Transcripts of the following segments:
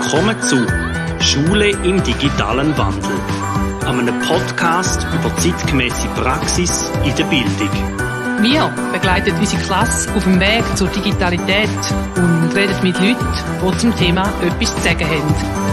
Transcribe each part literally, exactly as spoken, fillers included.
Willkommen zu Schule im digitalen Wandel, einem Podcast über zeitgemäße Praxis in der Bildung. Wir begleiten unsere Klasse auf dem Weg zur Digitalität und reden mit Leuten, die zum Thema etwas zu sagen haben.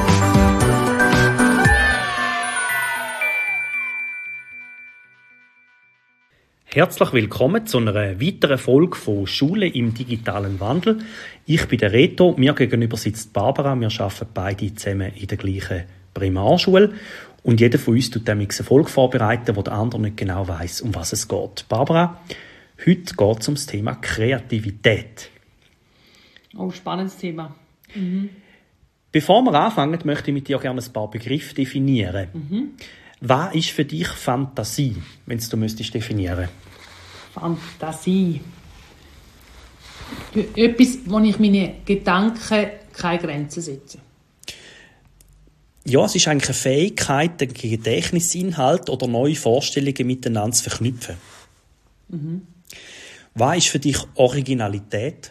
Herzlich willkommen zu einer weiteren Folge von Schule im digitalen Wandel. Ich bin der Reto, mir gegenüber sitzt Barbara. Wir arbeiten beide zusammen in der gleichen Primarschule. Und jeder von uns tut eine Folge vorbereiten, wo der andere nicht genau weiss, um was es geht. Barbara, heute geht es um das Thema Kreativität. Oh, spannendes Thema. Mhm. Bevor wir anfangen, möchte ich mit dir gerne ein paar Begriffe definieren. Mhm. Was ist für dich Fantasie, wenn du müsstest definieren? Fantasie. Etwas, wo ich meine Gedanken keine Grenzen setze. Ja, es ist eigentlich eine Fähigkeit, den Gedächtnisinhalt oder neue Vorstellungen miteinander zu verknüpfen. Mhm. Was ist für dich Originalität?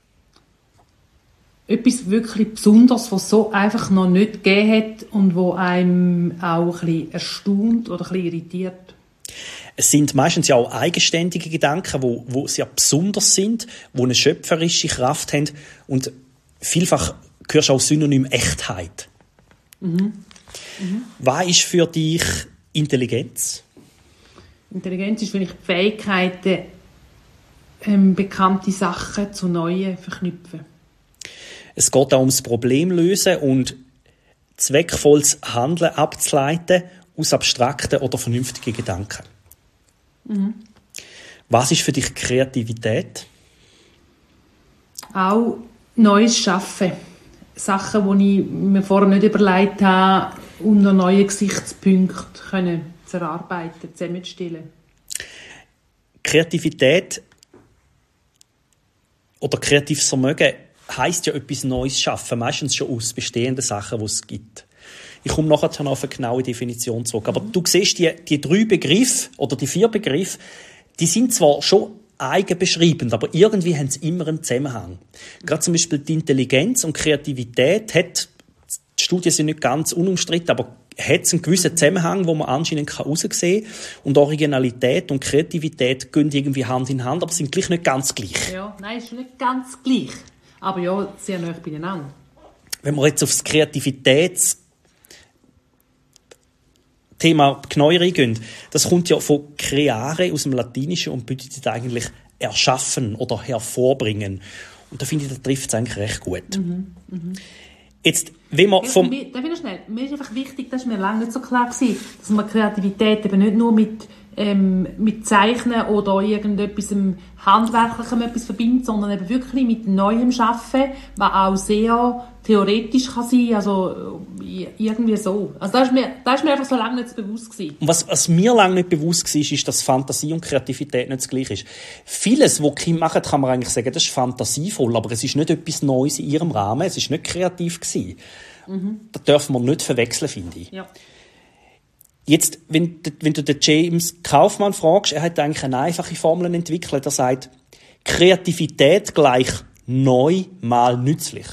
Etwas wirklich Besonderes, was es so einfach noch nicht gegeben hat und wo einem auch ein bisschen erstaunt oder ein bisschen irritiert. Es sind meistens ja auch eigenständige Gedanken, wo, wo sehr besonders sind, wo eine schöpferische Kraft haben und vielfach hörst du auch Synonym Echtheit. Mhm. Mhm. Was ist für dich Intelligenz? Intelligenz ist für mich die Fähigkeit, ähm, bekannte Sachen zu neuen verknüpfen. Es geht auch ums Problemlösen und zweckvolles Handeln abzuleiten aus abstrakten oder vernünftigen Gedanken. Mhm. Was ist für dich Kreativität? Auch Neues Schaffen. Sachen, die ich mir vorher nicht überlegt habe, unter neuen Gesichtspunkten können zu erarbeiten, zusammenzustellen. Kreativität oder kreatives Vermögen heisst ja etwas Neues schaffen, meistens schon aus bestehenden Sachen, die es gibt. Ich komme nachher noch auf eine genaue Definition zurück. Aber mhm. du siehst, die, die drei Begriffe oder die vier Begriffe, die sind zwar schon eigenbeschreibend, aber irgendwie haben sie immer einen Zusammenhang. Mhm. Gerade zum Beispiel die Intelligenz und Kreativität hat, die Studien sind nicht ganz unumstritten, aber hat einen gewissen Zusammenhang, wo man anscheinend heraussehen kann. Und Originalität und Kreativität gehen irgendwie Hand in Hand, aber sind gleich nicht ganz gleich. Ja, nein, ist nicht ganz gleich. Aber ja, sehr nah beieinander. Wenn wir jetzt auf das Kreativitätsthema genauer eingehen, das kommt ja von creare aus dem Latinischen und bedeutet eigentlich erschaffen oder hervorbringen. Und da finde ich, das trifft es eigentlich recht gut. Mhm, mh. Jetzt, wenn man vom... Ja, mir, darf ich noch schnell? Mir ist einfach wichtig, das war mir lange nicht so klar gewesen, dass man Kreativität eben nicht nur mit, ähm, mit Zeichnen oder irgendetwas Handwerklichem etwas verbindet, sondern eben wirklich mit neuem Schaffen, was auch sehr theoretisch kann sein, also irgendwie so. Also das ist mir, das ist mir einfach so lange nicht bewusst gewesen. Und was, was mir lange nicht bewusst war, ist, dass Fantasie und Kreativität nicht das Gleiche ist. Vieles, was Kinder machen, kann man eigentlich sagen, das ist fantasievoll, aber es ist nicht etwas Neues in ihrem Rahmen, es ist nicht kreativ gewesen. Mhm. Das dürfen wir nicht verwechseln, finde ich. Ja. Jetzt, wenn, wenn du den James Kaufmann fragst, er hat eigentlich eine einfache Formel entwickelt. Er sagt, Kreativität gleich neu mal nützlich.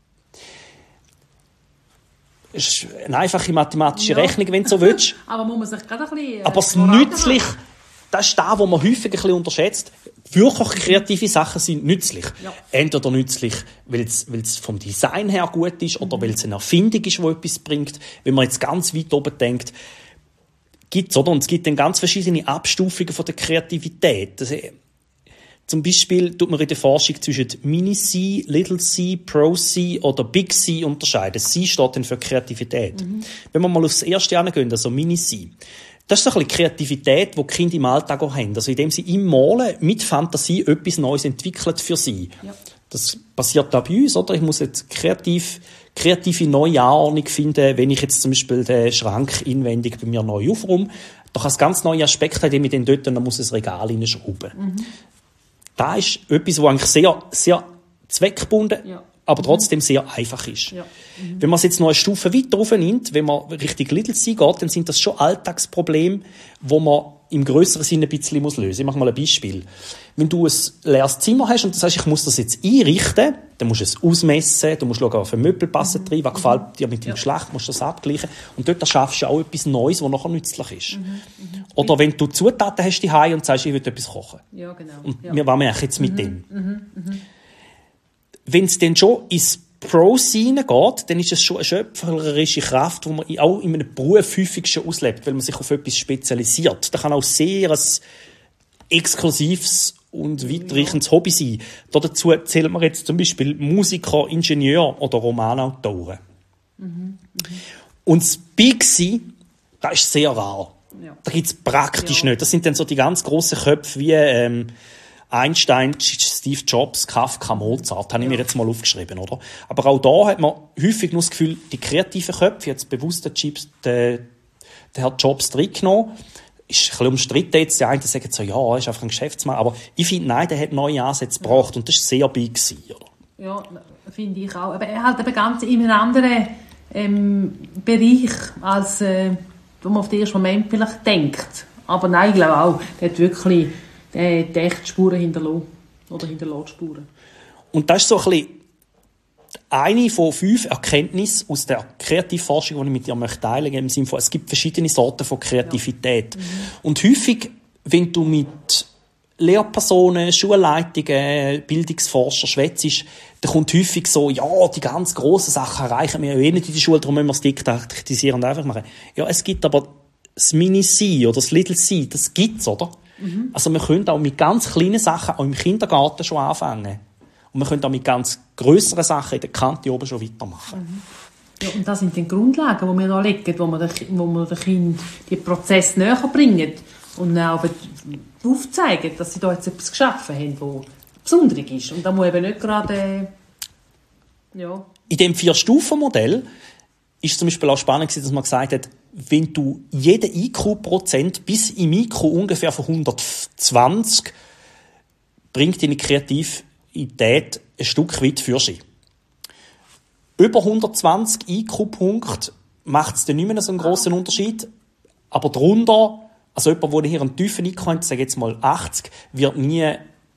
Das ist eine einfache mathematische ja. Rechnung, wenn du so willst. Aber muss man sich gerade ein bisschen... Äh, Aber das nützlich, das ist das, was man häufig ein bisschen unterschätzt. Wirklich kreative Sachen sind nützlich. Ja. Entweder nützlich, weil es vom Design her gut ist, oder mhm. weil es eine Erfindung ist, die etwas bringt. Wenn man jetzt ganz weit oben denkt, gibt's, oder? Und es gibt dann ganz verschiedene Abstufungen von der Kreativität. Das, zum Beispiel tut man in der Forschung zwischen Mini-C, Little-C, Pro-C oder Big-C unterscheiden. C steht dann für Kreativität. Mhm. Wenn wir mal aufs erste angehen, also Mini-C, das ist so ein bisschen Kreativität, die die Kinder im Alltag auch haben. Also indem sie im Malen mit Fantasie etwas Neues entwickeln für sie. Ja. Das passiert da bei uns, oder? Ich muss jetzt kreativ, kreative neue Anordnung finden, wenn ich jetzt zum Beispiel den Schrank inwendig bei mir neu aufräume. Da kann es ganz neue Aspekte haben, indem ich dann dort dann muss ein Regal hineinschrauben. Mhm. Das ist etwas, was eigentlich sehr, sehr zweckgebunden, ja. aber trotzdem sehr einfach ist. Ja. Mhm. Wenn man es jetzt noch eine Stufe weiter raufnimmt, wenn man Richtung Little C geht, dann sind das schon Alltagsprobleme, wo man im grösseren Sinne ein bisschen muss lösen. Ich mache mal ein Beispiel. Wenn du ein leeres Zimmer hast und du sagst, ich muss das jetzt einrichten, dann musst du es ausmessen, du musst schauen, auf ein Möbel passen mhm. rein, was gefällt dir mit dem ja. Geschlecht, musst du das abgleichen. Und dort schaffst du auch etwas Neues, das nachher nützlich ist. Mhm. Mhm. Oder wenn du Zutaten hast zu Hause und sagst, ich will etwas kochen. Ja, genau. Und ja. wir machen jetzt mit mhm. dem. Mhm. Mhm. Wenn es dann schon ins Pros hineingeht, dann ist es schon eine schöpferische Kraft, die man auch in einem Beruf häufig schon auslebt, weil man sich auf etwas spezialisiert. Das kann auch sehr ein exklusives und weitreichendes Hobby sein. Dazu zählen wir jetzt zum Beispiel Musiker, Ingenieur oder Romanautoren. Mhm. Mhm. Und das Big sein, das ist sehr rar. Ja. Da gibt es praktisch ja. nicht. Das sind dann so die ganz grossen Köpfe wie ähm, Einstein, Steve Jobs, Kafka, Mozart, habe ich mir jetzt mal aufgeschrieben, oder? Aber auch da hat man häufig nur das Gefühl, die kreativen Köpfe, jetzt bewusst den, Chips, den, den Herr Jobs drin genommen, ist ein bisschen umstritten jetzt. Die einen sagen so, ja, er ist einfach ein Geschäftsmann, aber ich finde, nein, der hat neue Ansätze gebracht ja. und das war sehr big gewesen, oder? Ja, finde ich auch. Aber er halt eben ganz in einem anderen ähm, Bereich, als äh, wo man auf den ersten Moment vielleicht denkt. Aber nein, ich glaube auch, der hat wirklich der hat echt Spuren hinterlassen. Oder hinterlässt Spuren. Und das ist so ein bisschen eine von fünf Erkenntnissen aus der Kreativforschung, die ich mit dir möchte teilen möchte, im Sinne von, es gibt verschiedene Sorten von Kreativität. Ja. Mhm. Und häufig, wenn du mit Lehrpersonen, Schulleitungen, Bildungsforscher schwätzt, dann kommt häufig so, ja, die ganz grossen Sachen erreichen wir ja eh nicht in der Schule, darum müssen wir es diktisieren und einfach machen. Ja, es gibt aber das Mini-C oder das Little-C, das gibt's, oder? Mhm. Also wir können auch mit ganz kleinen Sachen auch im Kindergarten schon anfangen. Und wir können auch mit ganz grösseren Sachen in der Kante oben schon weitermachen. Mhm. Ja, und das sind die Grundlagen, die wir da legen, wo wir den, wo wir den Kindern den Prozess näher bringen und auch aufzeigen, dass sie da jetzt etwas geschaffen haben, das besonders ist. Und da muss eben nicht gerade... Äh, ja. In dem Vier-Stufen-Modell ist zum Beispiel auch spannend, dass man gesagt hat, wenn du jeden I Q-Prozent bis im I Q ungefähr von hundertzwanzig bringt deine Kreativität ein Stück weit für sich. Über hundertzwanzig I Q-Punkte macht es dann nicht mehr so einen grossen Unterschied. Aber darunter, also jemand, der hier einen tiefen I Q hat, sage jetzt mal achtzig, wird nie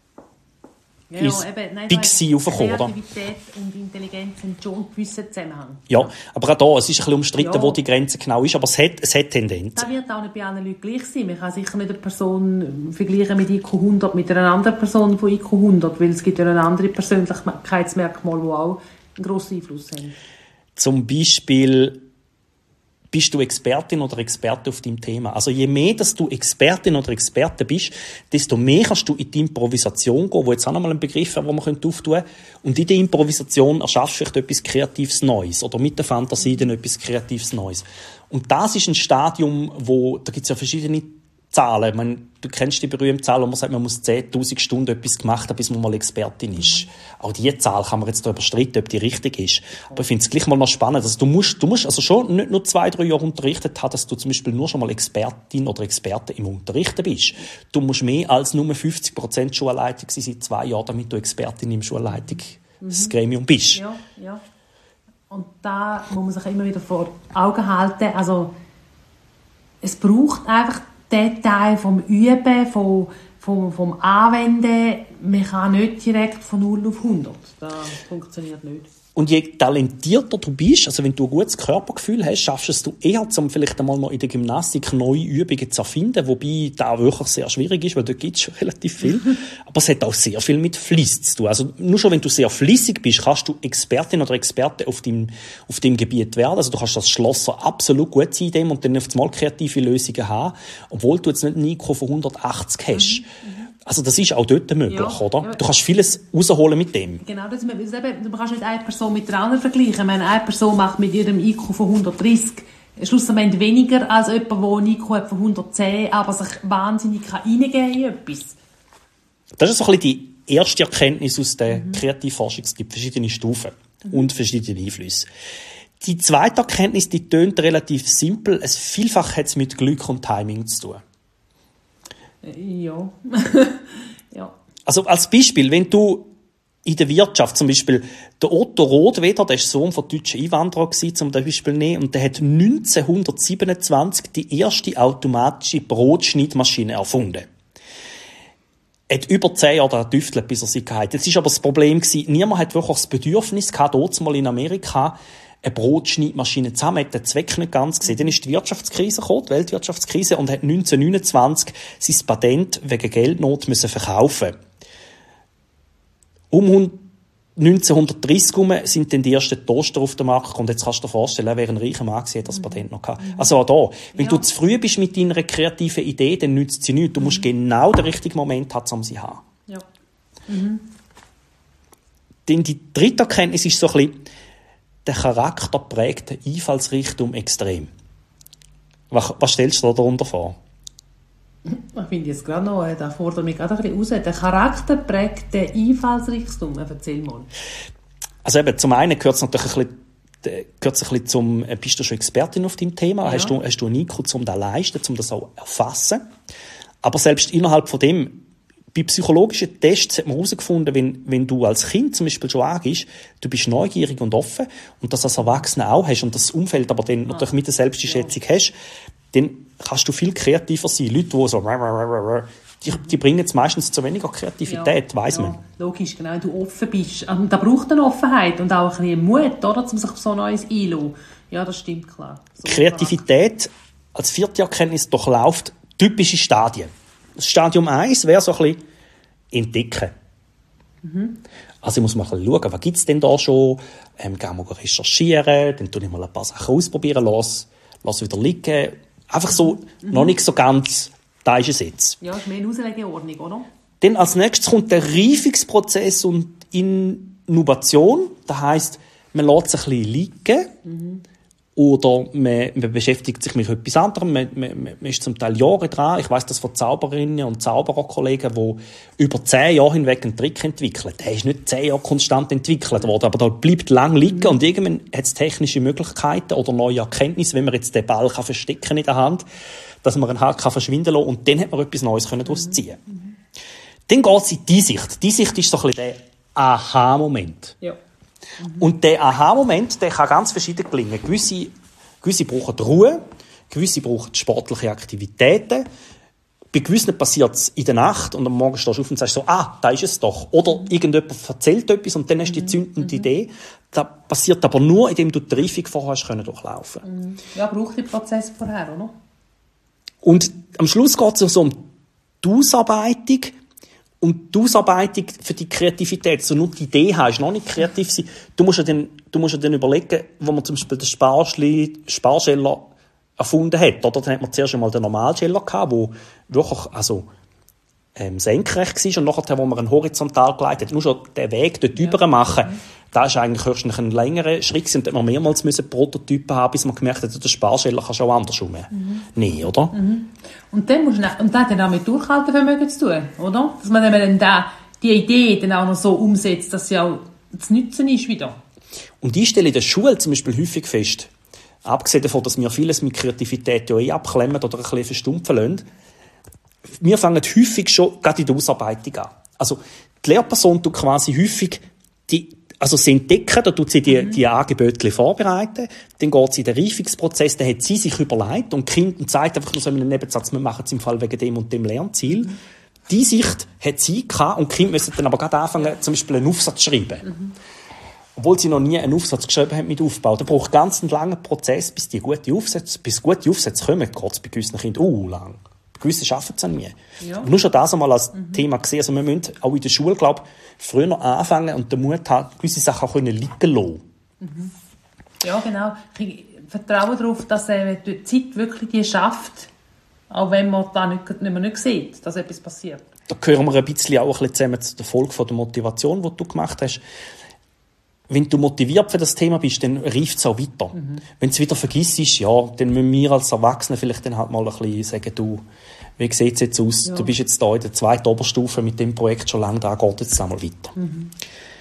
ja, ins eben, nein, Big C raufkommen. Kreativität und Intelligenz haben schon einen gewissen Zusammenhang. Ja, aber auch da, es ist ein bisschen umstritten, ja. wo die Grenze genau ist, aber es hat, es hat Tendenz. Das wird auch nicht bei allen Leuten gleich sein. Man kann sicher nicht eine Person vergleichen mit I Q hundert mit einer anderen Person von I Q hundert, weil es gibt ja eine andere Persönlichkeitsmerkmale, die auch einen grossen Einfluss haben. Zum Beispiel bist du Expertin oder Experte auf deinem Thema. Also je mehr, dass du Expertin oder Experte bist, desto mehr kannst du in die Improvisation gehen, wo jetzt auch nochmal ein Begriff ist, den man auftun könnte. Und in der Improvisation erschaffst du vielleicht etwas Kreatives Neues oder mit der Fantasie dann etwas Kreatives Neues. Und das ist ein Stadium, wo, da gibt es ja verschiedene Zahlen. Ich meine, du kennst die berühmte Zahl, wo man sagt, man muss zehntausend Stunden etwas gemacht haben, bis man mal Expertin ist. Auch diese Zahl kann man jetzt darüber streiten, ob die richtig ist. Aber ich finde es gleich mal noch spannend. Also du musst, du musst also schon nicht nur zwei, drei Jahre unterrichtet haben, dass du zum Beispiel nur schon mal Expertin oder Experte im Unterrichten bist. Du musst mehr als nur fünfzig Prozent Schulleitung sein seit zwei Jahren, damit du Expertin im Schulleitungsgremium bist. Ja, ja. Und da muss man sich immer wieder vor Augen halten. Also, es braucht einfach den Teil vom Üben, vom, vom, vom Anwenden. Man kann nicht direkt von null auf hundert. Das funktioniert nicht. Und je talentierter du bist, also wenn du ein gutes Körpergefühl hast, schaffst es du eher, um vielleicht einmal noch in der Gymnastik neue Übungen zu erfinden, wobei das wirklich sehr schwierig ist, weil da gibt es schon relativ viel. Aber es hat auch sehr viel mit Fliss zu tun. Also nur schon, wenn du sehr flissig bist, kannst du Expertin oder Experte auf deinem, auf deinem Gebiet werden. Also du kannst als Schlosser absolut gut sein in dem und dann auf einmal kreative Lösungen haben, obwohl du jetzt nicht einen I Q von hundertachtzig hast. Mhm. Also das ist auch dort möglich, ja, oder? Ja. Du kannst vieles rausholen mit dem. Genau, das, du kannst nicht eine Person mit der anderen vergleichen. Meine, eine Person macht mit ihrem I Q von hundertdreißig schlussendlich weniger als jemand, der einen I Q hat von hundertzehn, aber sich wahnsinnig reingeben kann in etwas. Das ist so ein bisschen die erste Erkenntnis aus der mhm. Kreativforschung. Es gibt verschiedene Stufen mhm. und verschiedene Einflüsse. Die zweite Erkenntnis, die tönt relativ simpel. Es vielfach hat es mit Glück und Timing zu tun. Ja. ja. Also als Beispiel, wenn du in der Wirtschaft, zum Beispiel der Otto Rothweder, der war Sohn von deutschen Einwanderern, zum Beispiel nehmen, und der hat neunzehnhundertsiebenundzwanzig die erste automatische Brotschneidmaschine erfunden. Er hat über zehn Jahre daran getüftelt, bis er sie hatte. Jetzt war aber das Problem, niemand hat wirklich das Bedürfnis gehabt, dort mal in Amerika eine Brotschneidmaschine zu haben. Man hat den Zweck nicht ganz gesehen. Dann ist die Wirtschaftskrise gekommen, die Weltwirtschaftskrise, und hat neunzehnhundertneunundzwanzig sein Patent wegen Geldnot müssen verkaufen. Um neunzehnhundertdreissig herum sind dann die ersten Toaster auf den Markt gekommen. Und jetzt kannst du dir vorstellen, er wäre ein reicher Mann gewesen, hat das Patent noch gehabt. Also auch da, wenn ja. du zu früh bist mit deiner kreativen Idee, dann nützt sie nichts. Du musst mhm. genau den richtigen Moment haben, um sie zu haben. Ja. Mhm. Denn die dritte Erkenntnis ist so ein bisschen, der Charakter prägt den Einfallsreichtum extrem. Was, was stellst du dir darunter vor? Ich finde jetzt gerade noch, da fordert mich gerade ein bisschen raus. Der Charakter prägt den Einfallsreichtum. Erzähl mal. Also eben, zum einen gehört es natürlich ein bisschen, gehört es ein bisschen zum, bist du schon Expertin auf deinem Thema? Ja. Hast du, hast du einen I Q, um das zu leisten, um das auch zu erfassen? Aber selbst innerhalb von dem, bei psychologischen Tests hat man herausgefunden, wenn, wenn du als Kind zum Beispiel schon angehst, du bist neugierig und offen und das als Erwachsener auch hast und das Umfeld aber dann ah. natürlich mit der Selbsteinschätzung ja. hast, dann kannst du viel kreativer sein. Leute, die so die, die bringen jetzt meistens zu weniger Kreativität, ja, weiss ja, man. Logisch, genau, wenn du offen bist. Da braucht eine Offenheit und auch ein bisschen Mut, oder, um sich auf so Neues einzulassen. Ja, das stimmt, klar. So Kreativität als vierte Erkenntnis durchläuft typische Stadien. Das Stadium eins wäre so ein bisschen entdecken. Mhm. Also ich muss mal ein bisschen schauen, was gibt es denn da schon? Ähm, gehen wir recherchieren, dann tue ich mal ein paar Sachen ausprobieren, lass, lass wieder liegen. Einfach so, mhm. noch nicht so ganz, da ist es jetzt. Ja, ist mehr eine Auslegeordnung, oder? Dann als nächstes kommt der Reifungsprozess und Innovation. Das heisst, man lässt sich ein bisschen liegen. Mhm. Oder man, man beschäftigt sich mit etwas anderem. Man, man, man ist zum Teil Jahre dran. Ich weiss das von Zauberinnen und Zaubererkollegen, die über zehn Jahre hinweg einen Trick entwickeln. Der ist nicht zehn Jahre konstant entwickelt worden, aber der bleibt lang liegen. Mhm. Und irgendwann hat es technische Möglichkeiten oder neue Erkenntnisse, wenn man jetzt den Ball kann verstecken in der Hand, dass man ihn halt kann verschwinden lassen und dann hat man etwas Neues können daraus ziehen. Mhm. Dann geht es in die Sicht. Die Sicht ist so ein bisschen der Aha-Moment. Ja. Mhm. Und der Aha-Moment, der kann ganz verschieden gelingen. Gewisse, gewisse brauchen die Ruhe, gewisse brauchen sportliche Aktivitäten. Bei gewissen passiert es in der Nacht und am Morgen stehst du auf und sagst so, ah, da ist es doch. Oder irgendjemand erzählt etwas und dann hast du die zündende mhm. Idee. Das passiert aber nur, indem du die Reifung vorher hast können durchlaufen. Mhm. Ja, braucht den Prozess vorher, oder? Und am Schluss geht es so um die Ausarbeitung. Und die Ausarbeitung für die Kreativität, so nur die Idee hast, noch nicht kreativ sein, du musst ja dann, du musst ja dann überlegen, wo man zum Beispiel den Sparschli, Sparscheller erfunden hat, oder? Dann hat man zuerst einmal den Normalscheller gehabt, wo wirklich, also, ähm, senkrecht war, und nachher, wo man einen horizontal geleitet hat, nur schon den Weg dort ja. rüber machen. Mhm. Das ist eigentlich höchstens ein längerer Schritt gewesen, und da hat man mehrmals müssen Prototypen haben, bis man gemerkt hat, der Sparscheller kannst du auch andersrum mhm. nehmen, oder? Mhm. Und dann musst du, und das dann auch mit Durchhaltevermögen zu tun, oder? Dass man dann da die Idee dann auch noch so umsetzt, dass sie auch zu nutzen ist wieder. Und ich stelle in der Schule zum Beispiel häufig fest, abgesehen davon, dass wir vieles mit Kreativität ja eh abklemmen oder ein bisschen verstumpfen lassen, wir fangen häufig schon gerade in der Ausarbeitung an. Also die Lehrperson tut quasi häufig die Also sie entdecken, da tut sie die, mhm. die Angebote vorbereiten, dann geht sie in den Reifungsprozess, dann hat sie sich überlegt und Kind zeigt einfach nur so in einem Nebensatz, wir machen es im Fall wegen dem und dem Lernziel. Mhm. Die Sicht hat sie gehabt und die Kinder müssen dann aber gerade anfangen, zum Beispiel einen Aufsatz zu schreiben. Mhm. Obwohl sie noch nie einen Aufsatz geschrieben haben mit Aufbau. Da braucht ganz einen langen Prozess, bis die gute Aufsätze, bis gute Aufsätze kommen, geht es bei gewissen Kindern uh, lang. Gewisse schaffen es auch nie. Ja. Nur schon das einmal als mhm. Thema gesehen. Also wir müssen auch in der Schule, glaube ich, früher noch anfangen und den Mut haben, gewisse Sachen auch liegen lassen. Mhm. Ja, genau. Ich vertraue darauf, dass äh, die Zeit wirklich die schafft, auch wenn man da nicht, nicht, mehr nicht sieht, dass etwas passiert. Da gehören wir ein bisschen auch ein bisschen zusammen zu der Folge von der Motivation, die du gemacht hast. Wenn du motiviert für das Thema bist, dann reift es auch weiter. Mhm. Wenn du es wieder vergisst, ja, dann müssen wir als Erwachsene vielleicht dann halt mal ein bisschen sagen, du, wie sieht es jetzt aus? Ja. Du bist jetzt da in der zweiten Oberstufe mit dem Projekt schon lange, da geht jetzt einmal weiter. Mhm.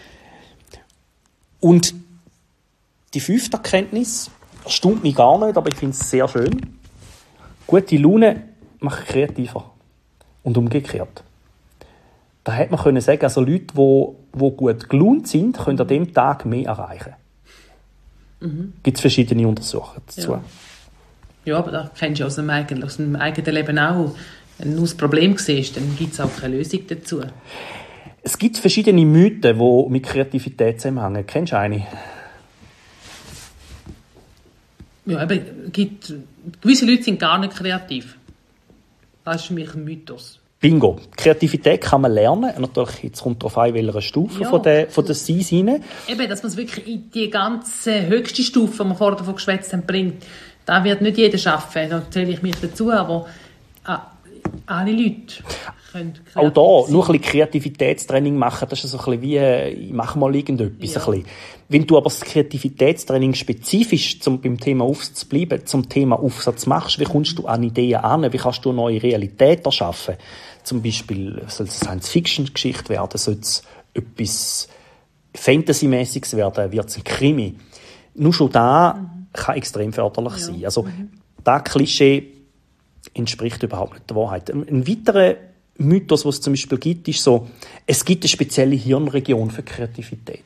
Und die fünfte Erkenntnis erstaunt mich gar nicht, aber ich finde es sehr schön. Gute Laune macht kreativer. Und umgekehrt. Da hätte man können sagen, also Leute, die, die gut gelaunt sind, können an diesem Tag mehr erreichen. Mhm. Gibt es verschiedene Untersuchungen dazu. Ja. ja, aber das kennst du aus dem eigenen, aus dem eigenen Leben auch. Wenn du das Problem siehst, dann gibt es auch keine Lösung dazu. Es gibt verschiedene Mythen, die mit Kreativität zusammenhängen. Kennst du eine? Ja, aber gibt, gewisse Leute sind gar nicht kreativ. Das ist für mich ein Mythos. Bingo. Kreativität kann man lernen. Natürlich, jetzt kommt darauf an, in welcher Stufe ja. von der, von der Seins rein. Eben, dass man es wirklich in die ganze höchste Stufe, die wir vorher davon geschwätzt haben, bringt. Da wird nicht jeder schaffen. Da zähle ich mich dazu, aber äh, alle Leute können kreativ auch da sein. nur ein bisschen Kreativitätstraining machen, das ist so ein bisschen wie, ich mache mal irgendetwas. Ja. Ein bisschen. Wenn du aber das Kreativitätstraining spezifisch zum, beim Thema Aufsatz zu bleiben, zum Thema Aufsatz machst, wie kommst du an Ideen an? Wie kannst du eine neue Realität erschaffen? Zum Beispiel soll es eine Science-Fiction-Geschichte werden, soll es etwas Fantasy-mäßiges werden, wird es ein Krimi. Nur schon da mhm. kann extrem förderlich ja. sein. Also, mhm. das Klischee entspricht überhaupt nicht der Wahrheit. Ein weiterer Mythos, den es zum Beispiel gibt, ist so, es gibt eine spezielle Hirnregion für Kreativität.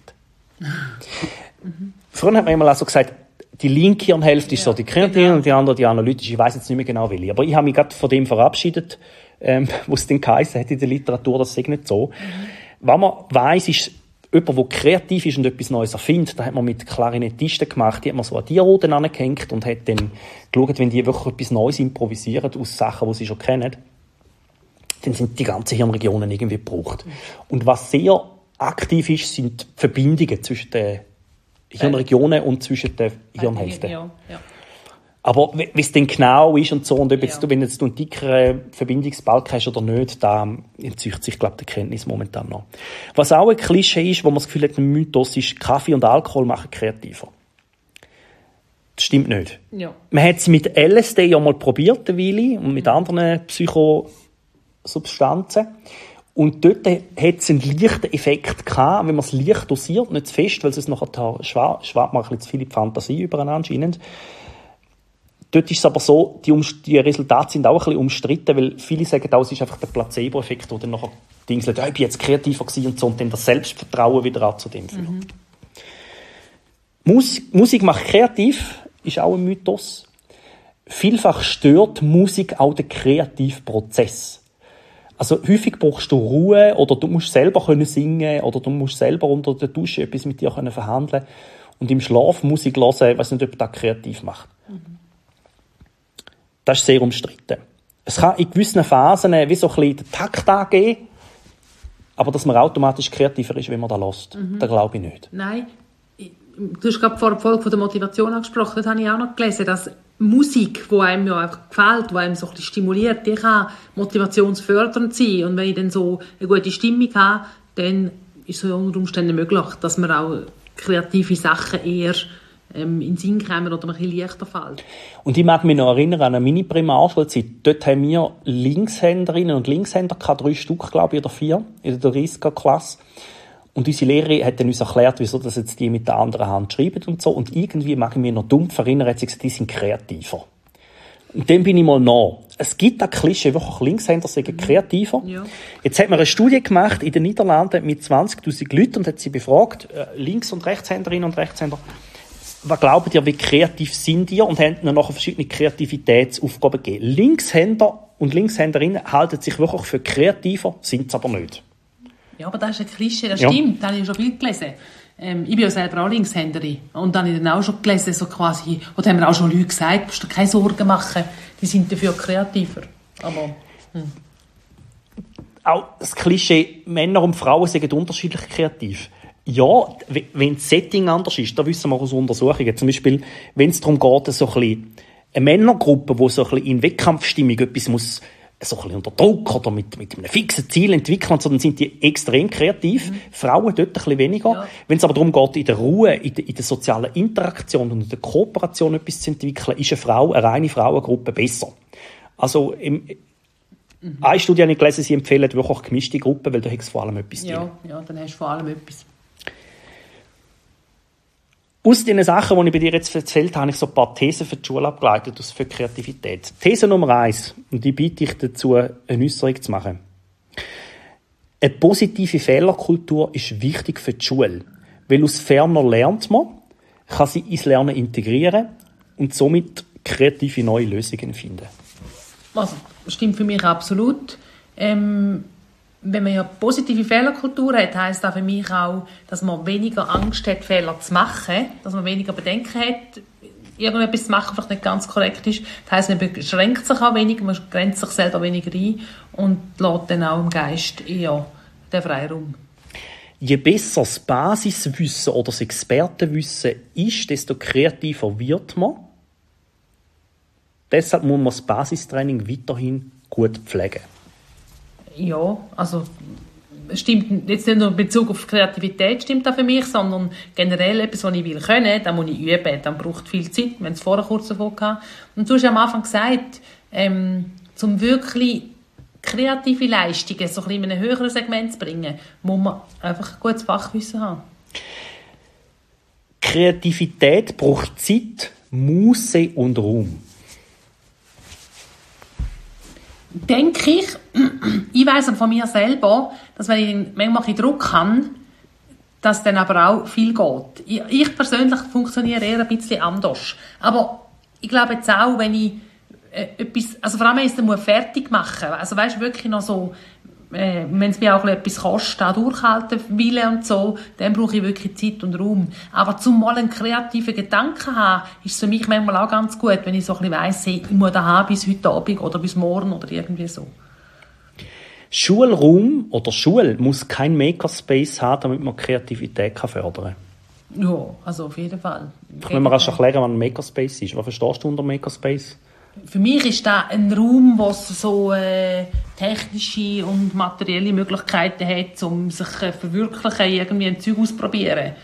Mhm. Früher hat man immer also gesagt, die linke Hirnhälfte ja, ist so die kreative genau. und die andere die analytische. Ich weiss jetzt nicht mehr genau welche. Aber ich habe mich gerade von dem verabschiedet, ähm, wo es dann geheißen hat in der Literatur, das sei nicht so. Mhm. Was man weiss, ist, jemand, der kreativ ist und etwas Neues erfindet, da hat man mit Klarinettisten gemacht, die hat man so an Diaroden angehängt und hat dann geschaut, wenn die wirklich etwas Neues improvisieren aus Sachen, die sie schon kennen, dann sind die ganzen Hirnregionen irgendwie gebraucht. Und was sehr aktiv ist, sind die Verbindungen zwischen den Hirnregionen und zwischen den Hirnhälften. Ja, ja. Aber wie es denn genau ist und so, und ob jetzt, ja. du, wenn jetzt du einen dickeren Verbindungsbalken hast oder nicht, da entzieht sich, glaube ich, die Kenntnis momentan noch. Was auch ein Klischee ist, wo man das Gefühl hat, ein Mythos ist, Kaffee und Alkohol machen kreativer. Das stimmt nicht. Ja. Man hat es mit L S D ja mal probiert, eine Weile, und mit mhm. anderen Psychosubstanzen. Und dort hat es einen leichten Effekt gehabt, wenn man es leicht dosiert, nicht zu fest, weil es nachher schwappt man ein bisschen zu viel in die Fantasie übereinander anscheinend. Dort ist es aber so, die, Umst- die Resultate sind auch ein bisschen umstritten, weil viele sagen auch, es ist einfach der Placebo-Effekt, der dann nachher dingselt, ja, ich bin jetzt kreativer gewesen und so, und dann das Selbstvertrauen wieder an zu dem führt. Mhm. Musik, Musik macht kreativ, ist auch ein Mythos. Vielfach stört Musik auch den Kreativprozess. Also häufig brauchst du Ruhe, oder du musst selber können singen, oder du musst selber unter der Dusche etwas mit dir können verhandeln. Und im Schlaf Musik hören, ich weiss nicht, ob das kreativ macht. Mhm. Das ist sehr umstritten. Es kann in gewissen Phasen wie so ein bisschen den Takt angeben, aber dass man automatisch kreativer ist, wenn man das hört. Mhm. Das glaube ich nicht. Nein. Du hast gerade vor der Folge von der Motivation angesprochen, das habe ich auch noch gelesen, dass Musik, die einem ja einfach gefällt, die einem so ein bisschen stimuliert, die kann motivationsfördernd sein. Und wenn ich dann so eine gute Stimmung habe, dann ist es unter Umständen möglich, dass man auch kreative Sachen eher ähm, in den Sinn kommen oder ein bisschen leichter fällt. Und ich mag mich noch erinnern an eine Mini-Primarschulzeit. Dort haben wir Linkshänderinnen und Linkshänder gehabt, drei Stück, glaube ich, oder vier, in der dreißiger-Klasse. Und unsere Lehrerin hat dann uns erklärt, wieso das jetzt die mit der anderen Hand schreiben und so. Und irgendwie mag ich mich noch dumpf erinnern, hat sie gesagt, die sind kreativer. Und dann bin ich mal nach. Es gibt ein Klischee, wirklich Linkshänder sind kreativer. Ja. Jetzt hat man eine Studie gemacht in den Niederlanden mit zwanzigtausend Leuten und hat sie befragt, Links- und Rechtshänderinnen und Rechtshänder, was glaubt ihr, wie kreativ sind ihr? Und haben ihnen nachher verschiedene Kreativitätsaufgaben gegeben. Linkshänder und Linkshänderinnen halten sich wirklich für kreativer, sind es aber nicht. Ja, aber das ist ein Klischee, das stimmt, ja. Das habe ich schon viel gelesen. Ähm, ich bin ja selber auch Linkshänderin. Und dann habe ich dann auch schon gelesen, so quasi, oder haben mir auch schon Leute gesagt, musst du dir keine Sorgen machen, die sind dafür kreativer. Aber, hm. Auch das Klischee, Männer und Frauen sind unterschiedlich kreativ. Ja, wenn das Setting anders ist, da wissen wir aus Untersuchungen. Zum Beispiel, wenn es darum geht, so ein bisschen eine Männergruppe, die so ein bisschen in Wettkampfstimmung etwas muss, so ein bisschen unter Druck oder mit, mit einem fixen Ziel entwickeln, so, dann sind die extrem kreativ. Mhm. Frauen dort ein bisschen weniger. Ja. Wenn es aber darum geht, in der Ruhe, in der, in der sozialen Interaktion und in der Kooperation etwas zu entwickeln, ist eine Frau, eine reine Frauengruppe besser. Also, im, mhm. eine Studie habe ich gelesen, sie empfehlen wirklich gemischte Gruppen, weil da hast du vor allem etwas ja, drin. Ja, dann hast du vor allem etwas. Aus diesen Sachen, die ich bei dir jetzt erzählt habe, habe ich so ein paar Thesen für die Schule abgeleitet, für Kreativität. These Nummer eins, und die biete ich dazu, eine Äußerung zu machen. Eine positive Fehlerkultur ist wichtig für die Schule, weil aus Ferner lernt man, kann sie ins Lernen integrieren und somit kreative neue Lösungen finden. Also, das stimmt für mich absolut. Ähm, wenn man ja positive Fehlerkultur hat, heisst das für mich auch, dass man weniger Angst hat, Fehler zu machen, dass man weniger Bedenken hat, irgendetwas zu machen, was nicht ganz korrekt ist. Das heisst, man beschränkt sich auch weniger, man grenzt sich selber weniger ein und lässt dann auch im Geist eher den Freiraum. Je besser das Basiswissen oder das Expertenwissen ist, desto kreativer wird man. Deshalb muss man das Basistraining weiterhin gut pflegen. Ja, also stimmt jetzt nicht nur in Bezug auf Kreativität stimmt das für mich, sondern generell etwas, was ich will können, dann muss ich üben, dann braucht viel Zeit, wir haben es vorher kurz davon gehabt. Und du hast ja am Anfang gesagt, ähm, um wirklich kreative Leistungen so ein bisschen in einem höheren Segment zu bringen, muss man einfach ein gutes Fachwissen haben. Kreativität braucht Zeit, Muße und Raum. Denke ich, ich weiss von mir selber, dass wenn ich manchmal ein Druck habe, dass dann aber auch viel geht. Ich, ich persönlich funktioniere eher ein bisschen anders. Aber ich glaube jetzt auch, wenn ich äh, etwas, also vor allem, wenn ich es dann fertig machen muss, also weißt, wirklich noch so, äh, wenn es mir auch etwas kostet, auch durchhalten will und so, dann brauche ich wirklich Zeit und Raum. Aber zum mal einen kreativen Gedanken zu haben, ist es für mich manchmal auch ganz gut, wenn ich so ein bisschen weiss, hey, ich muss da haben bis heute Abend oder bis morgen oder irgendwie so. Schulraum oder Schule muss kein Makerspace haben, damit man Kreativität fördern kann. Ja, also auf jeden Fall. Können wir erst erklären, was ein Makerspace ist? Was verstehst du unter Makerspace? Für mich ist das ein Raum, wo es so äh, technische und materielle Möglichkeiten hat, um sich zu verwirklichen, irgendwie ein Zeug auszuprobieren.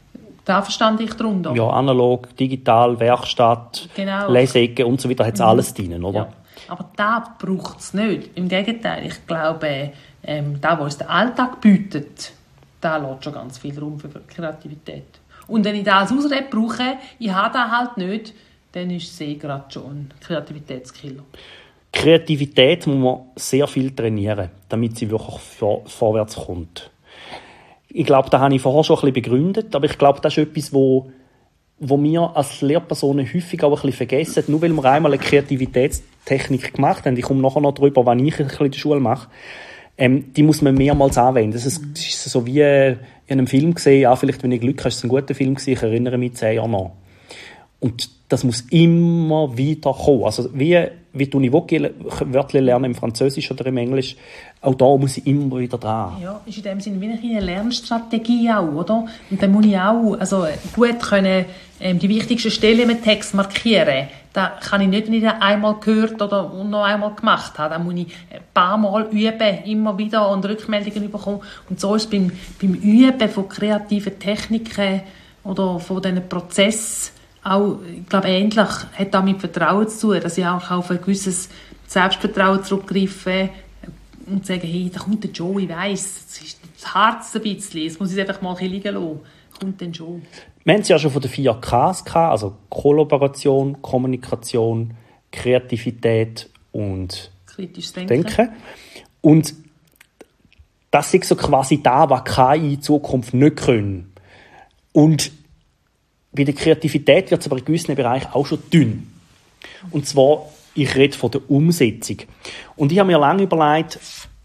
Da verstand ich darunter. Ja, analog, digital, Werkstatt, genau. Leseecke und so weiter, hat es mhm. alles drin, oder? Ja. Aber da braucht es nicht. Im Gegenteil, ich glaube, ähm, da, wo es der Alltag bietet, da lässt schon ganz viel Raum für Kreativität. Und wenn ich das als Ausrede brauche, ich habe das halt nicht, dann ist es eh gerade schon ein Kreativitätskiller. Kreativität muss man sehr viel trainieren, damit sie wirklich vor, vorwärts kommt. Ich glaube, das habe ich vorher schon ein bisschen begründet, aber ich glaube, das ist etwas, wo, wo wir als Lehrpersonen häufig auch ein bisschen vergessen. Nur weil wir einmal eine Kreativitätstechnik gemacht haben, ich komme nachher noch darüber, was ich ein bisschen in der Schule mache, ähm, die muss man mehrmals anwenden. Das ist, das ist so wie in einem Film gesehen, ja, vielleicht, wenn ich Glück habe, ist es ein guter Film gewesen, ich erinnere mich zehn Jahre nach. Und das muss immer wieder kommen. Also wie, wie du nicht Wörter lernen im Französisch oder im Englisch, auch da muss ich immer wieder dran. Ja, ist in dem Sinne wie eine Lernstrategie auch, oder? Und dann muss ich auch also gut können, ähm, die wichtigsten Stellen im Text markieren. Da kann ich nicht, nicht einmal gehört oder noch einmal gemacht haben. Da muss ich ein paar Mal üben, immer wieder und Rückmeldungen bekommen. Und so ist es beim, beim Üben von kreativen Techniken oder von diesen Prozessen auch, ich glaube, ähnlich hat auch mit Vertrauen zu tun, dass ich auch auf ein gewisses Selbstvertrauen zurückgreife und sage, hey, da kommt der Joe, ich weiss, es ist das Herz ein bisschen, jetzt muss ich es einfach mal ein bisschen liegen lassen. Kommt dann schon. Wir haben es ja schon von den vier Ks gehabt, also Kollaboration, Kommunikation, Kreativität und kritisches Denken. Denken. Und das ist so quasi da, was K I in Zukunft nicht können. Und bei der Kreativität wird es aber in gewissen Bereichen auch schon dünn. Und zwar, ich rede von der Umsetzung. Und ich habe mir lange überlegt,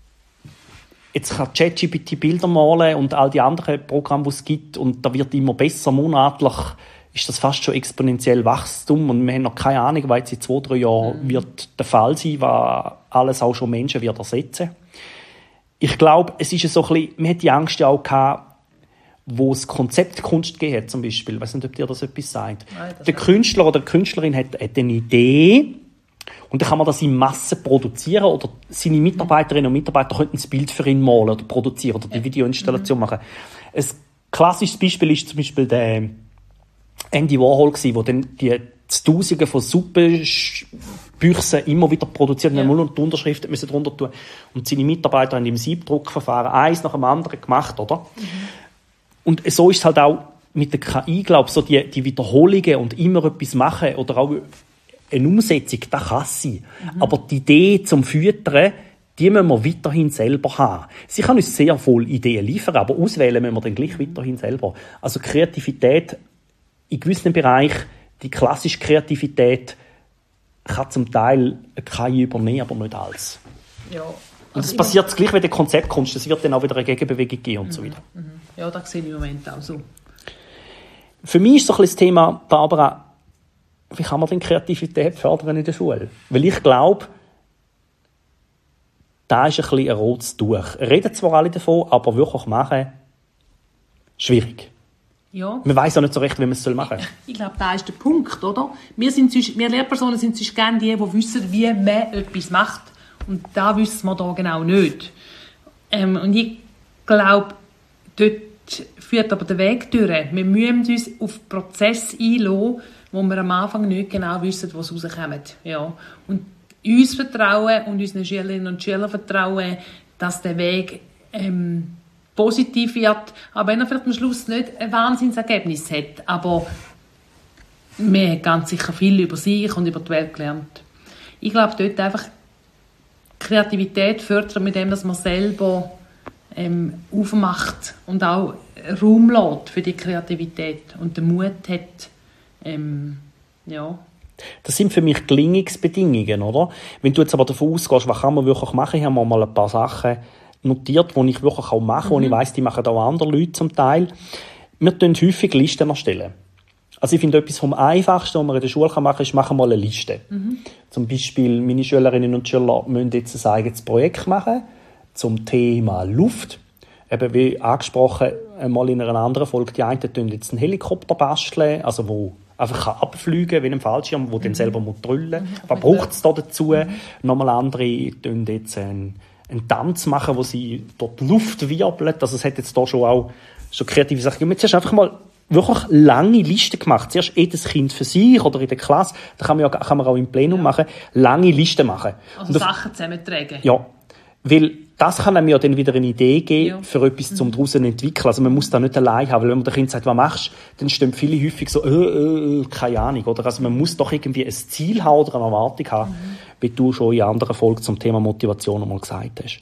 jetzt kann ChatGPT Bilder malen und all die anderen Programme, die es gibt, und da wird immer besser, monatlich ist das fast schon exponentiell Wachstum und wir haben noch keine Ahnung, was jetzt in zwei, drei Jahren mhm. wird der Fall sein, was alles auch schon Menschen wird ersetzen. Ich glaube, es ist so ein bisschen, man hat die Angst ja auch gehabt, wo es Konzeptkunst gegeben hat, zum Beispiel. Ich weiss nicht, ob dir das etwas sagt. Nein, das der Künstler oder die Künstlerin hat, hat eine Idee und dann kann man das in Massen produzieren oder seine Mitarbeiterinnen und Mitarbeiter könnten das Bild für ihn malen oder produzieren oder die ja. Videoinstallation mhm. machen. Ein klassisches Beispiel ist zum Beispiel der Andy Warhol gewesen, wo dann die Tausende von Suppenbüchsen immer wieder produziert ja. und die Unterschriften müssen drunter tun. Und seine Mitarbeiter haben im Siebdruckverfahren eins nach dem anderen gemacht, oder? Mhm. Und so ist es halt auch mit der K I, glaube ich, so die, die Wiederholungen und immer etwas machen oder auch eine Umsetzung, das kann sie. Mhm. Aber die Idee zum Füttern, die müssen wir weiterhin selber haben. Sie kann uns sehr voll Ideen liefern, aber auswählen müssen wir dann gleich weiterhin selber. Also Kreativität in gewissen Bereichen, die klassische Kreativität kann zum Teil K I übernehmen, aber nicht alles. Ja. Und es passiert das gleich wie der Konzeptkunst. Es wird dann auch wieder eine Gegenbewegung geben und mhm. so weiter. Ja, das sehe ich im Moment auch so. Für mich ist so ein bisschen das Thema, Barbara, wie kann man denn Kreativität fördern in der Schule? Weil ich glaube, da ist ein bisschen ein rotes Tuch. Reden zwar alle davon, aber wirklich machen, schwierig. Ja. Man weiss auch nicht so recht, wie man es machen soll. Ich glaube, da ist der Punkt, oder? Wir, sind sonst, wir Lehrpersonen sind sonst gerne die, die wissen, wie man etwas macht. Und da wissen wir da genau nicht. Ähm, und ich glaube, dort führt aber der Weg durch. Wir müssen uns auf Prozesse einlassen, wo wir am Anfang nicht genau wissen, was rauskommt. Ja. Und uns vertrauen und unseren Schülerinnen und Schülern vertrauen, dass der Weg ähm, positiv wird, aber wenn er vielleicht am Schluss nicht ein Wahnsinnsergebnis hat. Aber wir haben ganz sicher viel über sich und über die Welt gelernt. Ich glaube, dort einfach Kreativität fördern, mit dem, dass man selber ähm, aufmacht und auch Raum lässt für die Kreativität und den Mut hat. Ähm, ja. Das sind für mich Gelingungsbedingungen, oder? Wenn du jetzt aber davon ausgehst, was kann man wirklich machen, haben wir mal ein paar Sachen notiert, die ich wirklich auch mache, mhm. und ich weiss, die machen auch andere Leute zum Teil. Wir tun häufig Listen erstellen. Also ich finde, etwas vom Einfachsten, was man in der Schule machen kann, ist, machen wir mal eine Liste. Mhm. Zum Beispiel, meine Schülerinnen und Schüler müssen jetzt ein eigenes Projekt machen zum Thema Luft. Eben wie angesprochen, einmal in einer anderen Folge, die einen tun jetzt einen Helikopter basteln, also wo einfach abfliegen kann, wie ein Fallschirm, der mhm. dann selber drüllen muss. Mhm. Was braucht es da dazu? Mhm. Nochmal andere tun jetzt einen, einen Tanz machen, wo sie dort die Luft wirbeln. Also es hat jetzt da schon auch schon kreative Sachen. Jetzt hast du einfach mal wirklich lange Listen gemacht. Zuerst jedes Kind für sich oder in der Klasse. Da kann man, ja, kann man auch im Plenum ja. machen. Lange Listen machen. Also und Sachen auf, zusammentragen. Ja. Weil das kann einem ja dann wieder eine Idee geben, ja. für etwas mhm. zum daraus zu entwickeln. Also man muss da nicht allein haben, weil wenn man dem Kind sagt, was machst du, dann stehen viele häufig so, äh, äh, keine Ahnung. Oder? Also man muss doch irgendwie ein Ziel haben oder eine Erwartung haben, mhm. wie du schon in anderen Folgen zum Thema Motivation einmal gesagt hast.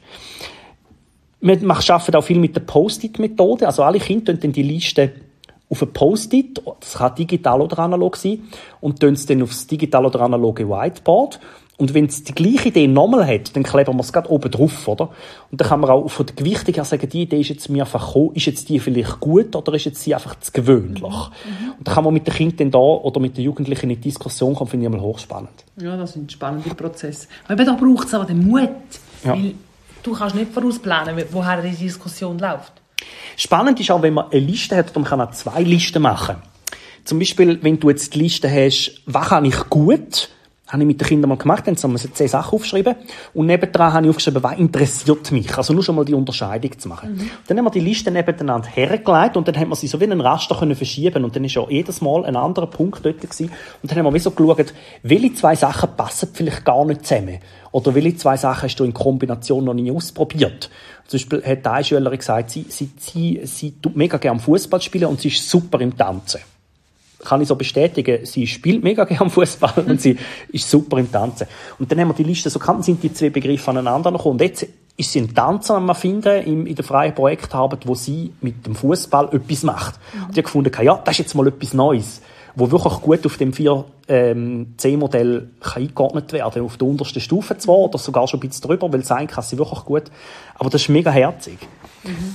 Wir arbeiten auch viel mit der Post-it-Methode. Also alle Kinder dann die Liste auf ein Post-it, das kann digital oder analog sein, und tun es dann auf das digital oder analoge Whiteboard. Und wenn es die gleiche Idee nochmal hat, dann kleben wir es gerade oben drauf, oder? Und dann kann man auch von der Gewichtung her sagen, die Idee ist jetzt mir einfach gekommen, ist jetzt die vielleicht gut oder ist jetzt sie einfach zu gewöhnlich? Mhm. Und dann kann man mit den Kindern da oder mit den Jugendlichen in die Diskussion kommen, finde ich einmal hochspannend. Ja, das sind spannende Prozesse. Aber da braucht es aber den Mut, ja. weil du kannst nicht vorausplanen, woher die Diskussion läuft. Spannend ist auch, wenn man eine Liste hat, dann kann man zwei Listen machen. Zum Beispiel, wenn du jetzt die Liste hast, was kann ich gut, habe ich mit den Kindern mal gemacht, dann haben wir zehn Sachen aufgeschrieben und nebendran habe ich aufgeschrieben, was interessiert mich. Also nur schon mal die Unterscheidung zu machen. Mhm. Dann haben wir die Liste nebeneinander hergelegt und dann haben wir sie so wie einen Raster können verschieben und dann ist ja jedes Mal ein anderer Punkt dort gewesen. Und dann haben wir wie so geschaut, welche zwei Sachen passen vielleicht gar nicht zusammen. Oder welche zwei Sachen hast du in Kombination noch nie ausprobiert. Zum Beispiel hat eine Schülerin gesagt, sie, sie, sie, sie tut mega gerne Fußball spielen und sie ist super im Tanzen. Kann ich so bestätigen, sie spielt mega gerne Fußball und sie ist super im Tanzen. Und dann haben wir die Liste so gekannt, sind die zwei Begriffe aneinander gekommen. Und jetzt ist sie ein Tanzer, den wir finden, in der freien Projektarbeit, wo sie mit dem Fußball etwas macht. Mhm. Und ich habe gefunden, ja, das ist jetzt mal etwas Neues, wo wirklich gut auf dem vier C Modell eingeordnet werden kann. Auf der untersten Stufe zwar, oder sogar schon ein bisschen drüber, weil sein kann sie wirklich gut. Aber das ist mega herzig. Mhm.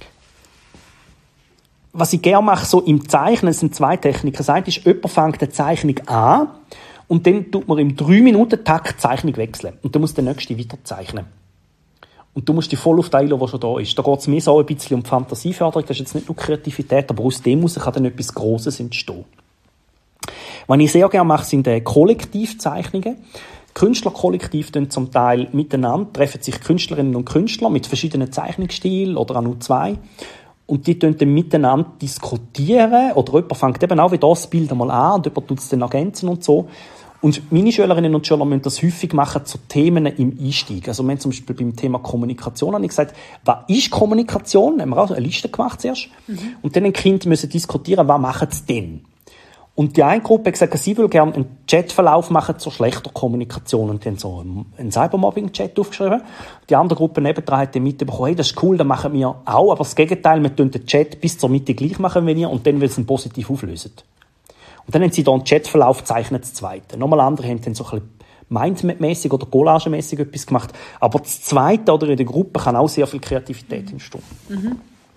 Was ich gerne mache, so im Zeichnen, es sind zwei Techniken. Das eine ist, jemand fängt eine Zeichnung an und dann tut man im drei Minuten Takt die Zeichnung wechseln. Und dann muss der Nächste weiter zeichnen. Und du musst dich voll auf teilen, was schon da ist. Da geht es mir so ein bisschen um die Fantasieförderung. Das ist jetzt nicht nur Kreativität, aber aus dem muss kann dann etwas Grosses entstehen. Was ich sehr gerne mache, sind äh, Kollektivzeichnungen. Künstlerkollektiv tun zum Teil miteinander, treffen sich Künstlerinnen und Künstler mit verschiedenen Zeichnungsstilen oder auch nur zwei. Und die tun dann miteinander diskutieren. Oder jemand fängt eben auch wie das Bild einmal an und jemand tut es dann ergänzen und so. Und meine Schülerinnen und Schüler müssen das häufig machen zu Themen im Einstieg. Also wir haben zum Beispiel beim Thema Kommunikation habe ich gesagt, was ist Kommunikation? Da haben wir auch eine Liste gemacht zuerst. Mhm. Und dann ein Kind müssen diskutieren, was machen sie denn? Und die eine Gruppe hat gesagt, sie will gerne einen Chatverlauf machen zur schlechter Kommunikation. Und die haben so einen Cybermobbing-Chat aufgeschrieben. Die andere Gruppe nebendran hat dann mitbekommen, hey, das ist cool, das machen wir auch. Aber das Gegenteil, wir tun den Chat bis zur Mitte gleich machen wie ihr und dann will sie ihn positiv auflösen. Und dann haben sie da einen Chatverlauf gezeichnet, das Zweite. Nochmal andere haben dann so ein bisschen Mindmap-mässig oder Collage-mässig etwas gemacht. Aber das Zweite oder in der Gruppe kann auch sehr viel Kreativität entstehen. Mhm.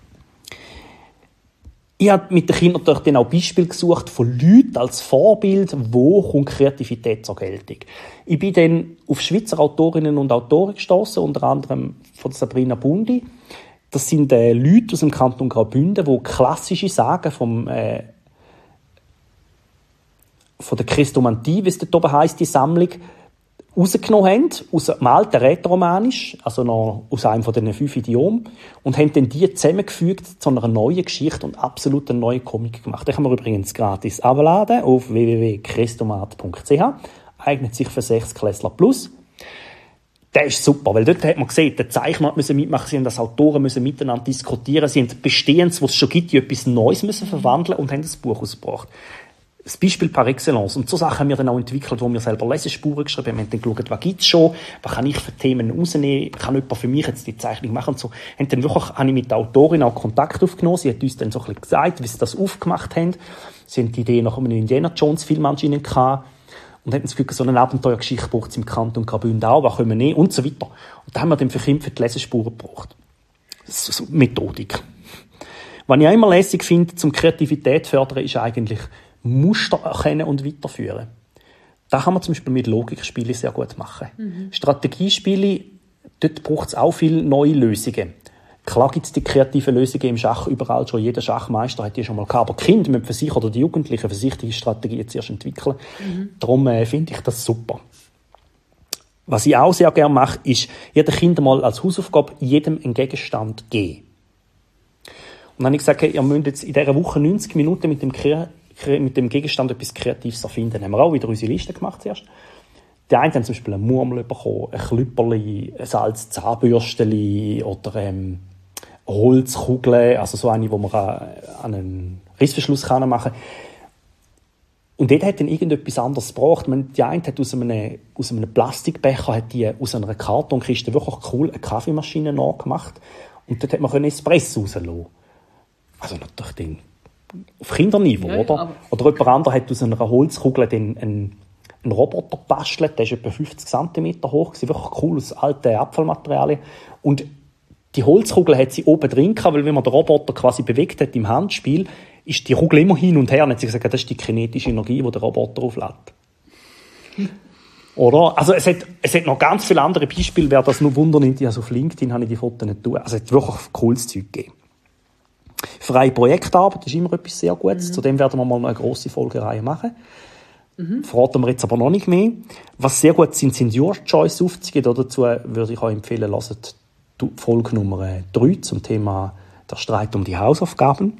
Ich habe mit den Kindern natürlich dann auch Beispiele gesucht von Leuten als Vorbild, wo kommt Kreativität zur Geltung. Ich bin dann auf Schweizer Autorinnen und Autoren gestoßen, unter anderem von Sabrina Bundi. Das sind äh, Leute aus dem Kanton Graubünden, die klassische Sagen vom, äh, von der Christomantie, wie es dort oben heisst, die Sammlung, rausgenommen haben, aus dem alten Rätoromanisch, also noch aus einem von diesen fünf Idiomen, und haben dann die zusammengefügt zu einer neuen Geschichte und absolut eine neue Comic gemacht. Den kann man übrigens gratis abladen auf w w w punkt christomat punkt c h. Eignet sich für Sechsklässler plus. Der ist super, weil dort hat man gesehen, der Zeichner musste mitmachen, sie haben das Autoren müssen miteinander diskutieren, sie haben Bestehendes, was es schon gibt, in etwas Neues müssen verwandeln und haben das Buch ausgebracht. Das Beispiel par excellence. Und so Sachen haben wir dann auch entwickelt, wo wir selber Lesespuren geschrieben haben. Wir haben dann geschaut, was gibt es schon, was kann ich für Themen rausnehmen, kann jemand für mich jetzt die Zeichnung machen und so. Und dann wirklich, habe ich mit der Autorin auch Kontakt aufgenommen. Sie hat uns dann so ein bisschen gesagt, wie sie das aufgemacht haben. Sie haben die Idee nach einem Indiana Jones Film anscheinend gehabt. Und hatten das Gefühl, so eine Abenteuergeschichte braucht es im Kanton Graubünden auch, was können wir nehmen und so weiter. Und da haben wir dann für Kinder für die Lesespuren gebraucht. Das ist so Methodik. Was ich auch immer lässig finde, zum Kreativität fördern, ist eigentlich Muster erkennen und weiterführen. Das kann man zum Beispiel mit Logikspielen sehr gut machen. Mhm. Strategiespiele, dort braucht es auch viele neue Lösungen. Klar gibt es die kreativen Lösungen im Schach überall schon. Jeder Schachmeister hat die schon mal gehabt. Aber die Kinder müssen für sich oder die Jugendlichen für sich die Strategien zuerst entwickeln. Mhm. Darum äh, finde ich das super. Was ich auch sehr gerne mache, ist, jedem Kind mal als Hausaufgabe jedem einen Gegenstand geben. Und dann habe ich gesagt, ihr müsst jetzt in dieser Woche neunzig Minuten mit dem Kre- mit dem Gegenstand etwas Kreatives erfinden. Dann haben wir auch wieder unsere Liste gemacht zuerst. Die einen haben zum Beispiel eine Murmel bekommen, ein Klüpperli, ein altes Zahnbürsteli oder ähm, eine Holzkugel, also so eine, die man an einen Rissverschluss kann machen kann. Und dort hat dann irgendetwas anderes gebraucht. Die eine hat aus einem, aus einem Plastikbecher, hat die aus einer Kartonkiste wirklich cool eine Kaffeemaschine nachgemacht. Und dort hat man Espresso rauslassen. Also natürlich den auf Kinderniveau, ja, oder? Oder jemand anderes hat aus einer Holzkugel den, einen, einen Roboter gebastelt, der ist etwa fünfzig Zentimeter hoch, gewesen, wirklich cool, aus alten Abfallmaterialien. Und die Holzkugel hat sie oben drin gehabt, weil wenn man den Roboter quasi bewegt hat im Handspiel, ist die Kugel immer hin und her. Und hat sie gesagt, das ist die kinetische Energie, die der Roboter auflädt. Hm. Oder? Also es hat, es hat noch ganz viele andere Beispiele, wer das nur wundern, also auf LinkedIn habe ich die Fotos nicht tun. Also es hat wirklich cooles Zeug gegeben. Freie Projektarbeit ist immer etwas sehr Gutes. Mhm. Zudem werden wir mal eine grosse Folgereihe machen. Mhm. Verraten wir jetzt aber noch nicht mehr. Was sehr gut sind, sind Your Choice-Aufzüge. Dazu würde ich euch empfehlen, lasst die Folge Nummer drei zum Thema der Streit um die Hausaufgaben.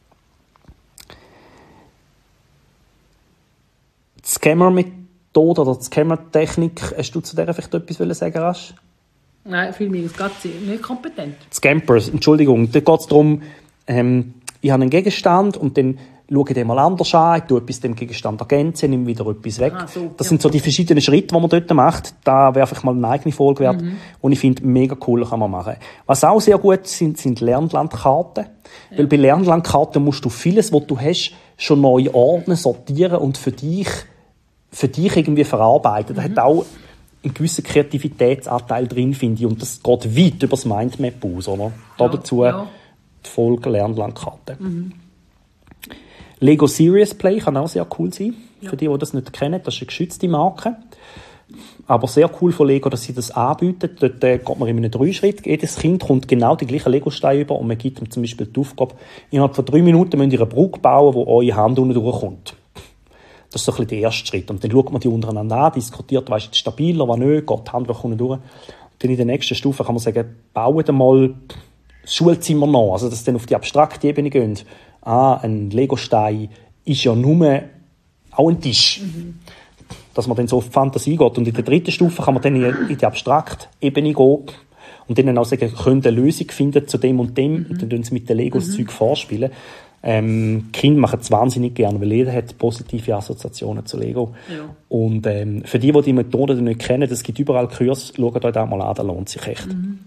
Die Scammer-Methode oder die Scammer-Technik, hast du zu der vielleicht etwas sagen, Rasch? Nein, für mich ist es nicht kompetent. Scampers, Entschuldigung. Da geht es darum, ähm, ich habe einen Gegenstand und dann schaue ich den mal anders an, ich tue etwas dem Gegenstand ergänzen, nehme wieder etwas weg. Ah, so, das ja. sind so die verschiedenen Schritte, die man dort macht. Da wäre vielleicht mal eine eigene Folge wert. Mhm. Und ich finde, mega cool kann man machen. Was auch sehr gut sind, sind Lernlandkarten. Ja. Weil bei Lernlandkarten musst du vieles, was du hast, schon neu ordnen, sortieren und für dich, für dich irgendwie verarbeiten. Mhm. Das hat auch einen gewissen Kreativitätsanteil drin, finde ich. Und das geht weit über das Mindmap aus, oder? Da ja, dazu ja. die Folge Lernlandkarten. Mhm. Lego Serious Play kann auch sehr cool sein. Ja. Für die, die das nicht kennen, das ist eine geschützte Marke. Aber sehr cool von Lego, dass sie das anbieten. Dort äh, geht man in einem Dreischritt. Jedes Kind kommt genau die gleichen Lego-Steine über und man gibt ihm zum Beispiel die Aufgabe, innerhalb von drei Minuten müsst ihr eine Brücke bauen, wo eure Hand unten durchkommt. Das ist so ein bisschen der erste Schritt. Und dann schaut man die untereinander an, diskutiert, was ist stabiler, was nicht, geht die Hand unten durch. Und dann in der nächsten Stufe kann man sagen, baut einmal das Schulzimmer nach, also dass dann auf die abstrakte Ebene gehen. Ah, ein Lego-Stein ist ja nur auch ein Tisch. Mhm. Dass man dann so auf die Fantasie geht. Und in der dritten Stufe kann man dann in die abstrakte Ebene gehen und dann auch sagen, könnt eine Lösung finden zu dem und dem. Mhm. Und dann tun sie mit den Legos mhm. Zeug vorspielen. Ähm, Kinder machen es wahnsinnig gerne, weil jeder hat positive Assoziationen zu Lego. Ja. Und ähm, für die, die die Methode nicht kennen, es gibt überall Kurse, schaut euch das mal an, das lohnt sich echt. Mhm.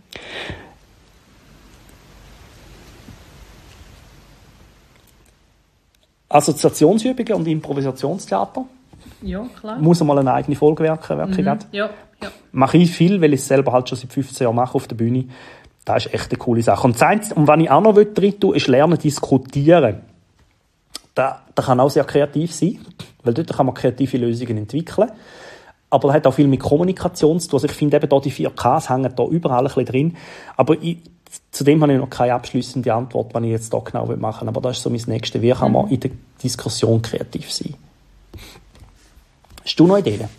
Assoziationsübungen und Improvisationstheater. Ja, klar. Muss mal eine eigene Folge werken, wirklich. Mhm. Ja, ja. Mache ich viel, weil ich es selber halt schon seit fünfzehn Jahren mache auf der Bühne. Das ist echt eine coole Sache. Und, das, und was ich auch noch drin tue, ist lernen, diskutieren. Das, das kann auch sehr kreativ sein, weil dort kann man kreative Lösungen entwickeln. Aber das hat auch viel mit Kommunikation zu tun. Also ich finde eben da die vier Ks hängen da überall ein bisschen drin. Aber ich, zudem habe ich noch keine abschliessende Antwort, was ich jetzt da genau machen will. Aber das ist so mein Nächstes. Wie kann man mhm. in der Diskussion kreativ sein? Hast du noch Ideen?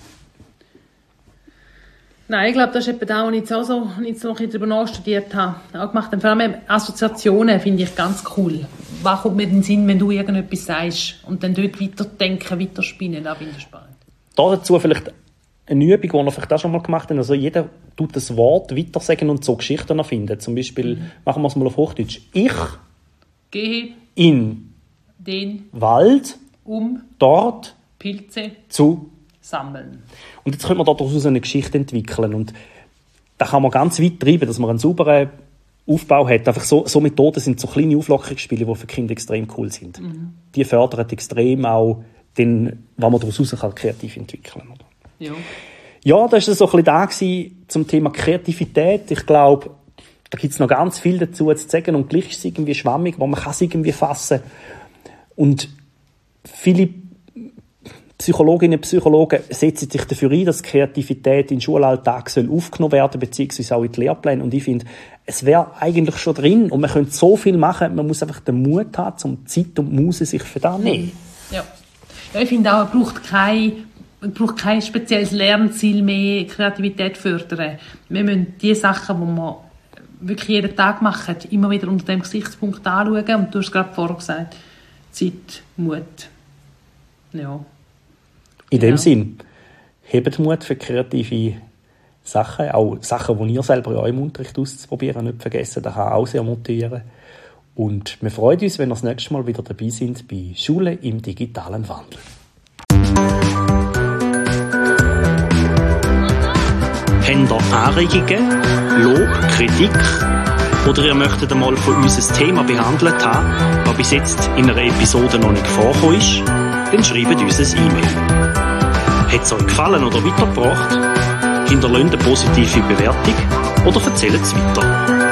Nein, ich glaube, das ist etwa das, was ich jetzt auch so, jetzt noch darüber nachstudiert habe. Auch gemacht. Vor allem Assoziationen finde ich ganz cool. Was kommt mir in den Sinn, wenn du irgendetwas sagst und dann dort weiterdenken, weiterspinnen, das finde ich spannend. Dazu vielleicht eine Übung, die wir vielleicht auch schon mal gemacht haben. Also jeder tut das Wort weitersagen und so Geschichten erfinden. Zum Beispiel, mhm. machen wir es mal auf Hochdeutsch. Ich gehe in den Wald um dort Pilze zu sammeln. Und jetzt könnte man daraus eine Geschichte entwickeln. Und da kann man ganz weit treiben, dass man einen sauberen Aufbau hat. Einfach so, so Methoden sind so kleine Auflockerungsspiele, die für Kinder extrem cool sind. Mhm. Die fördern extrem auch, den, was man daraus kann, kreativ entwickeln kann. Ja. Ja, das war so ein bisschen da gewesen zum Thema Kreativität. Ich glaube, da gibt es noch ganz viel dazu zu sagen und gleich ist es irgendwie schwammig, wo man kann es irgendwie fassen. Und viele Psychologinnen und Psychologen setzen sich dafür ein, dass Kreativität in den Schulalltag soll aufgenommen werden, beziehungsweise auch in die Lehrpläne. Und ich finde, es wäre eigentlich schon drin und man könnte so viel machen, man muss einfach den Mut haben, um Zeit und Muße sich für das nehmen. Ja. Ja, ich finde auch, es braucht kein, es braucht kein spezielles Lernziel mehr, Kreativität fördern. Wir müssen die Sachen, die wir wirklich jeden Tag machen, immer wieder unter dem Gesichtspunkt anschauen. Und du hast gerade vorher gesagt, Zeit, Mut. Ja. In genau. dem Sinn, hebt Mut für kreative Sachen, auch Sachen, die ihr selber in eurem Unterricht auszuprobieren, nicht vergessen, das kann auch sehr motivieren. Und wir freuen uns, wenn ihr das nächste Mal wieder dabei sind bei Schule im digitalen Wandel. Habt ihr Anregungen, Lob, Kritik oder ihr möchtet einmal von uns ein Thema behandelt haben, das bis jetzt in einer Episode noch nicht vorgekommen ist, dann schreibt uns ein E-Mail. Hat es euch gefallen oder weitergebracht? Hinterlasst eine positive Bewertung oder erzählt es weiter.